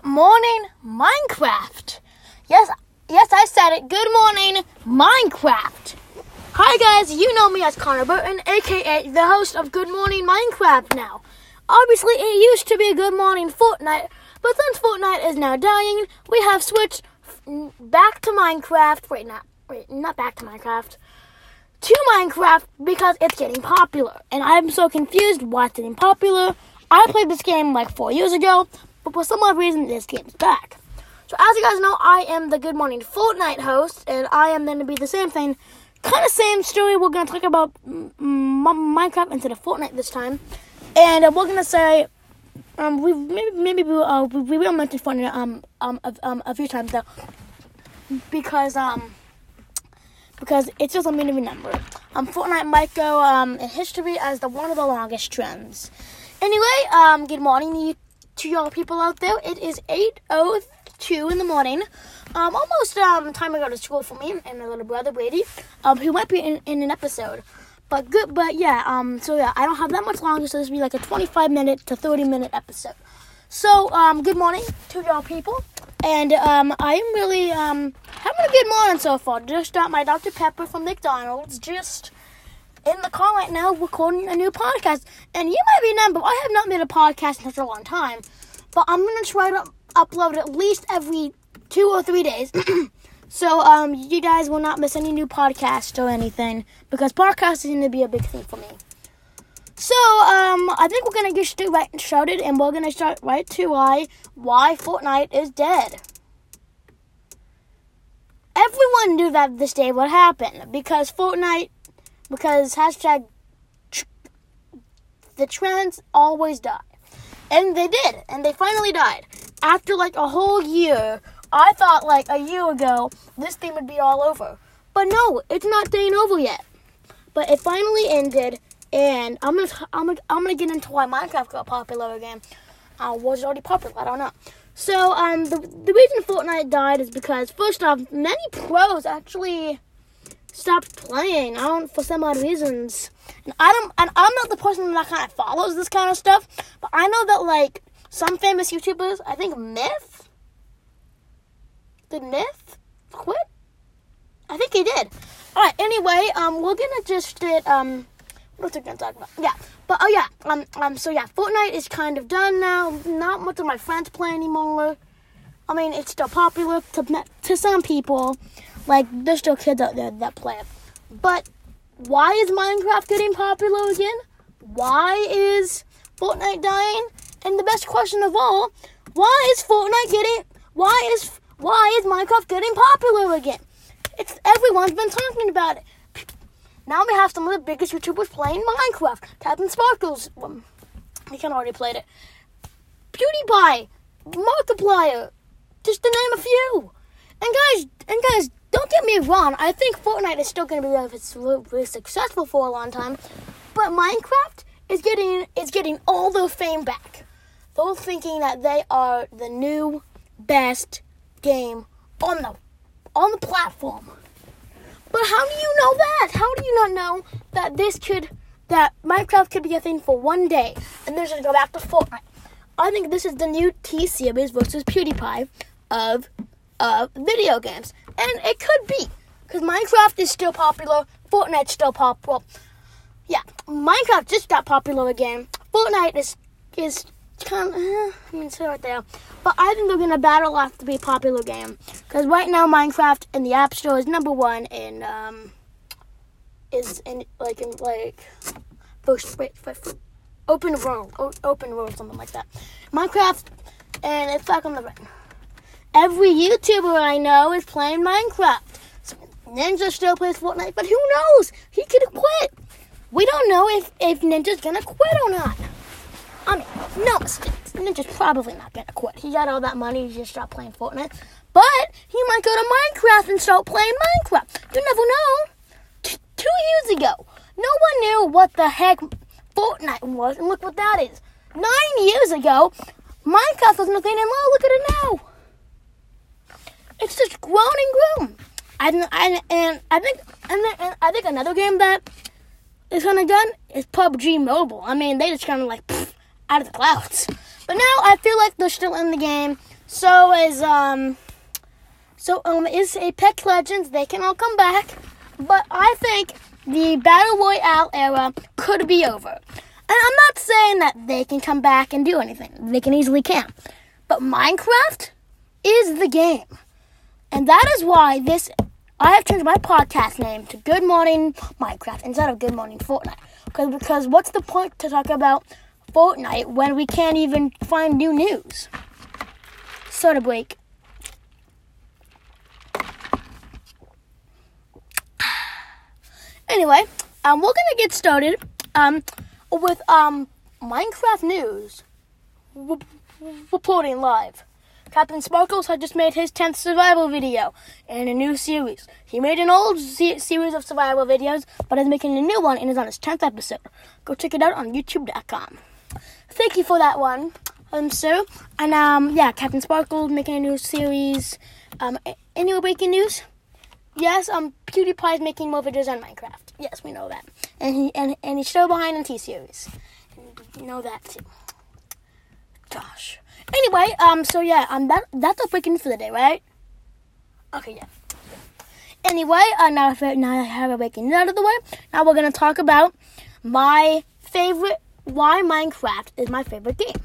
morning, Minecraft. Yes, I said it. Good morning, Minecraft. Hi guys, you know me as Connor Burton, aka the host of Good Morning Minecraft now. Obviously, it used to be Good Morning Fortnite, but since Fortnite is now dying, we have switched back to Minecraft. Not back to Minecraft. To Minecraft because it's getting popular. And I'm so confused why it's getting popular. I played this game like 4 years ago, but for some odd reason, this game's back. So as you guys know, I am the Good Morning Fortnite host, and I am going to be the same thing. Kind of same story. We're going to talk about Minecraft instead of Fortnite this time. And we're going to say, we will mention Fortnite a few times though. Because it's just something to remember. Fortnite might go in history as one of the longest trends. Anyway, good morning to y'all people out there. It is 8:02 in the morning. Almost time to go to school for me and my little brother Brady, who might be in an episode. So I don't have that much longer, so this will be like a 25-minute to 30-minute episode. So, good morning to y'all people. And I am really having a good morning so far. Just got my Dr. Pepper from McDonald's. Just in the car right now recording a new podcast. And you might remember, I have not made a podcast in such a long time. But I'm going to try to upload at least every 2 or 3 days. So you guys will not miss any new podcasts or anything. Because podcasts is going to be a big thing for me. So, I think we're going to get right started, and we're going to start right to why Fortnite is dead. Everyone knew that this day would happen, because hashtag the trends always die. And they did, and they finally died. After like a whole year, I thought like a year ago, this thing would be all over. But no, it's not staying over yet. But it finally ended. And I'm gonna get into why Minecraft got popular again. Was it already popular? I don't know. So the reason Fortnite died is because first off, many pros actually stopped playing. For some odd reasons. And I'm not the person that kind of follows this kind of stuff, but I know that like some famous YouTubers, I think Myth. Did Myth quit? I think he did. All right. Anyway, we're gonna just get what was I going to talk about? Yeah. But, Fortnite is kind of done now. Not much of my friends play anymore. I mean, it's still popular to some people. Like, there's still kids out there that play it. But why is Minecraft getting popular again? Why is Fortnite dying? And the best question of all, why is Minecraft getting popular again? Everyone's been talking about it. Now we have some of the biggest YouTubers playing Minecraft. Captain Sparkles, he kind of already played it. PewDiePie, Markiplier, just to name a few. And guys, don't get me wrong. I think Fortnite is still going to be really successful for a long time. But Minecraft is getting all their fame back. They're thinking that they are the new best game on the platform. But how do you know that? How do you not know that Minecraft could be a thing for one day and then just go back to Fortnite? I think this is the new T-Series versus PewDiePie of video games. And it could be, because Minecraft is still popular, Fortnite's still popular. Yeah, Minecraft just got popular again. Fortnite is kind of, it's right there. But I think they're going to battle out to be a popular game. Because right now, Minecraft in the App Store is number one in open world, something like that. Minecraft, and it's back on the run. Every YouTuber I know is playing Minecraft. So Ninja still plays Fortnite, but who knows? He could have quit. We don't know if Ninja's going to quit or not. I mean, no mistakes. Ninja's probably not going to quit. He got all that money, he just stopped playing Fortnite. But he might go to Minecraft and start playing Minecraft. You never know. 2 years ago, no one knew what the heck Fortnite was, and look what that is. 9 years ago, Minecraft was nothing, and look at it now. It's just grown and grown. I think another game that is kind of done is PUBG Mobile. I mean, they just kind of like out of the clouds. But now I feel like they're still in the game. So is Apex Legends. They can all come back, but I think the Battle Royale era could be over. And I'm not saying that they can come back and do anything. They can easily can. But Minecraft is the game. And that is why I have changed my podcast name to Good Morning Minecraft instead of Good Morning Fortnite. Because what's the point to talk about Fortnite when we can't even find new news? Soda break. Anyway, we're gonna get started with Minecraft news reporting live. Captain Sparkles had just made his 10th survival video in a new series. He made an old series of survival videos, but is making a new one and is on his 10th episode. Go check it out on YouTube.com. Thank you for that one, sir. And Captain Sparkles making a new series. Any breaking news? Yes, PewDiePie is making more videos on Minecraft. Yes, we know that. And he's still behind in T-Series. And you know that too. Gosh. Anyway, that's our breaking news for the day, right? Okay, yeah. Anyway, now I have a breaking news out of the way. Now we're gonna talk about why Minecraft is my favorite game.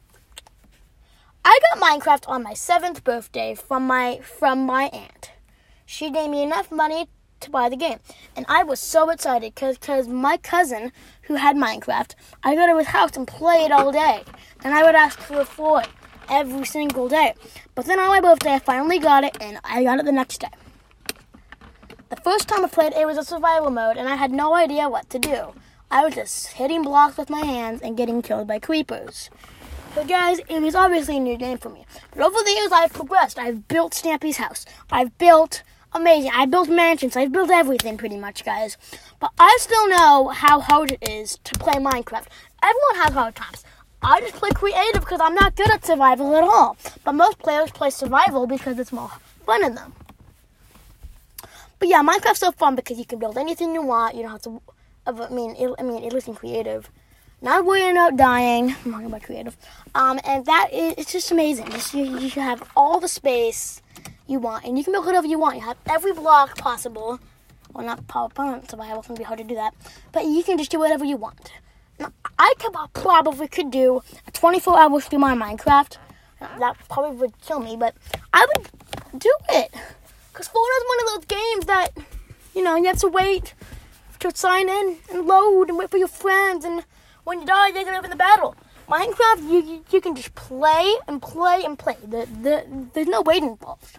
I got Minecraft on my 7th birthday from my aunt. She gave me enough money to buy the game. And I was so excited because my cousin who had Minecraft, I go to his house and play it all day. And I would ask for it every single day. But then on my birthday, I finally got it, and I got it the next day. The first time I played, it was a survival mode, and I had no idea what to do. I was just hitting blocks with my hands and getting killed by creepers. But guys, it was obviously a new game for me. But over the years, I've progressed. I've built Stampy's house. I built mansions. I've built everything pretty much, guys. But I still know how hard it is to play Minecraft. Everyone has hard times. I just play creative because I'm not good at survival at all. But most players play survival because it's more fun in them. But yeah, Minecraft's so fun because you can build anything you want. You don't have to. At least in creative. Not worrying about dying. I'm talking about creative. And it's just amazing. You have all the space you want, and you can build whatever you want. You have every block possible. Well, not survival. It's gonna be hard to do that. But you can just do whatever you want. I probably could do a 24-hour stream on Minecraft. That probably would kill me, but I would do it. Because Fortnite is one of those games that, you have to wait to sign in and load and wait for your friends. And when you die, you're going to live in the battle. Minecraft, you can just play and play and play. There's no waiting involved.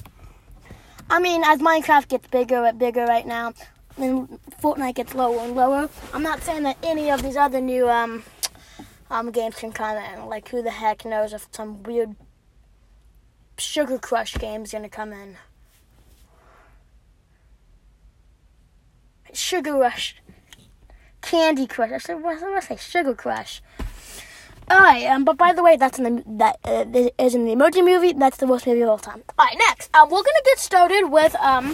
As Minecraft gets bigger and bigger right now, and Fortnite gets lower and lower. I'm not saying that any of these other new games can come in. Like, who the heck knows if some weird Sugar Crush game's gonna come in. Sugar Rush. Candy Crush. I say Sugar Crush. Alright, but by the way, that is in the Emoji Movie. That's the worst movie of all time. Alright, next. We're gonna get started with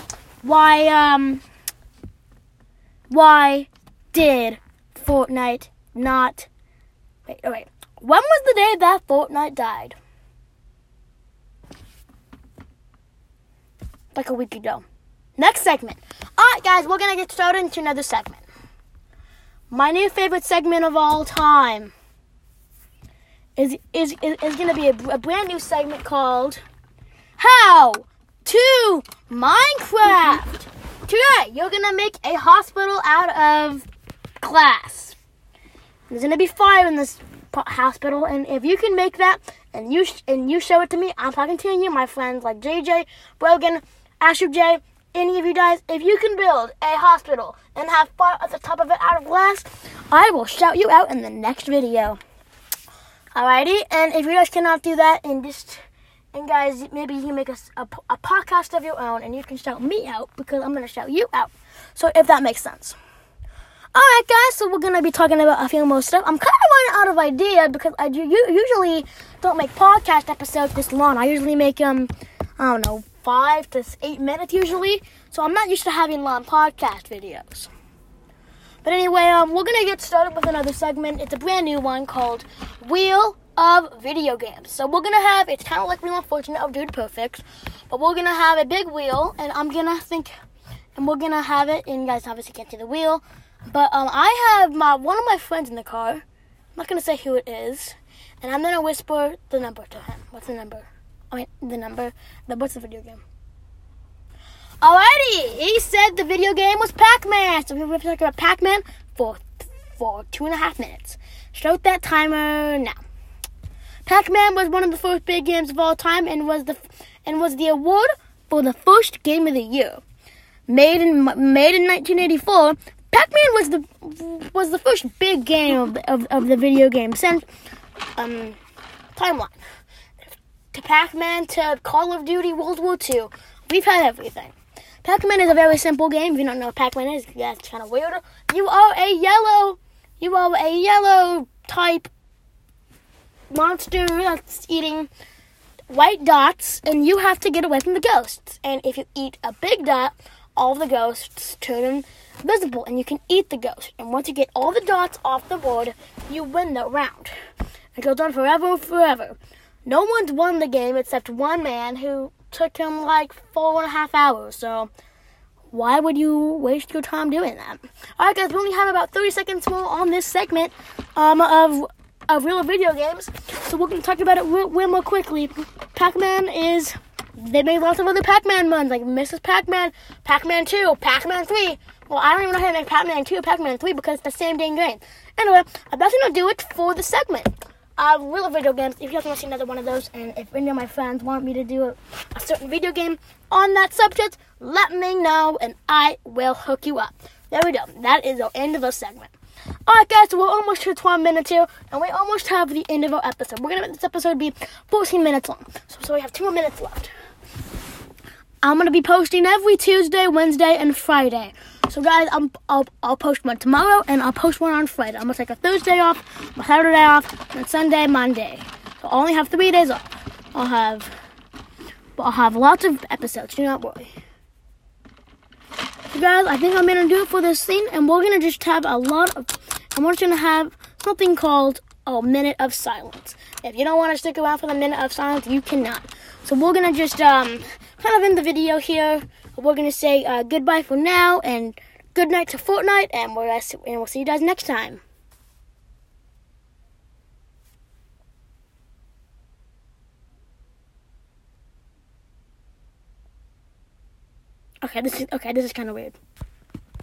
why did Fortnite not... Wait. When was the day that Fortnite died? Like a week ago. Next segment. Alright, guys, we're going to get started into another segment. My new favorite segment of all time is going to be a brand new segment called How to Minecraft. Today, you're going to make a hospital out of glass. There's going to be fire in this hospital, and if you can make that, and you show it to me, I'm talking to you, my friends like JJ, Brogan, Asher J, any of you guys, if you can build a hospital and have fire at the top of it out of glass, I will shout you out in the next video. Alrighty, and if you guys cannot do that, and guys, maybe you can make a podcast of your own, and you can shout me out, because I'm going to shout you out. So, if that makes sense. Alright, guys, so we're going to be talking about a few more stuff. I'm kind of running out of idea, because I usually don't make podcast episodes this long. I usually make, 5 to 8 minutes, usually. So, I'm not used to having long podcast videos. But anyway, we're going to get started with another segment. It's a brand new one called Wheel of video games. So we're gonna have, it's kind of like Wheel Unfortunate of Dude Perfect, but we're gonna have a big wheel, and we're gonna have it, and you guys obviously can't see the wheel, but I have one of my friends in the car. I'm not gonna say who it is, and I'm gonna whisper the number to him. What's the number? What's the video game? Alrighty, he said the video game was Pac-Man. So we're going to talk about Pac-Man for 2.5 minutes. Start that timer now. Pac-Man was one of the first big games of all time, and was the award for the first game of the year. Made in 1984, Pac-Man was the first big game of the video game since timeline. To Pac-Man to Call of Duty World War II, we've had everything. Pac-Man is a very simple game. If you don't know what Pac-Man is, that's kind of weird. You are a yellow type monster that's eating white dots, and you have to get away from the ghosts. And if you eat a big dot, all the ghosts turn invisible, and you can eat the ghost. And once you get all the dots off the board, you win the round. It goes on forever. No one's won the game except one man who took him like 4.5 hours. So why would you waste your time doing that? Alright guys, we only have about 30 seconds more on this segment of real video games. So we're going to talk about it real more quickly. Pac-Man they made lots of other Pac-Man runs, like Mrs. Pac-Man, Pac-Man 2, Pac-Man 3. Well, I don't even know how to make Pac-Man 2 or Pac-Man 3 because it's the same dang game. Anyway, that's going to do it for the segment. Real video games. If you guys want to see another one of those, and if any of my friends want me to do a certain video game on that subject, let me know, and I will hook you up. There we go. That is the end of the segment. Alright guys, so we're almost to 12 minutes here, and we almost have the end of our episode. We're going to make this episode be 14 minutes long, so we have 2 more minutes left. I'm going to be posting every Tuesday, Wednesday, and Friday. So guys, I'll post one tomorrow, and I'll post one on Friday. I'm going to take a Thursday off, a Saturday off, and Sunday, Monday. So I'll only have 3 days off. I'll have lots of episodes, do not worry. So guys, I think I'm going to do it for this scene, and we're going to just have I'm just going to have something called a minute of silence. If you don't want to stick around for the minute of silence, you cannot. So we're going to just kind of end the video here. We're going to say goodbye for now, and good night to Fortnite, and we'll see you guys next time. Okay, this is kind of weird.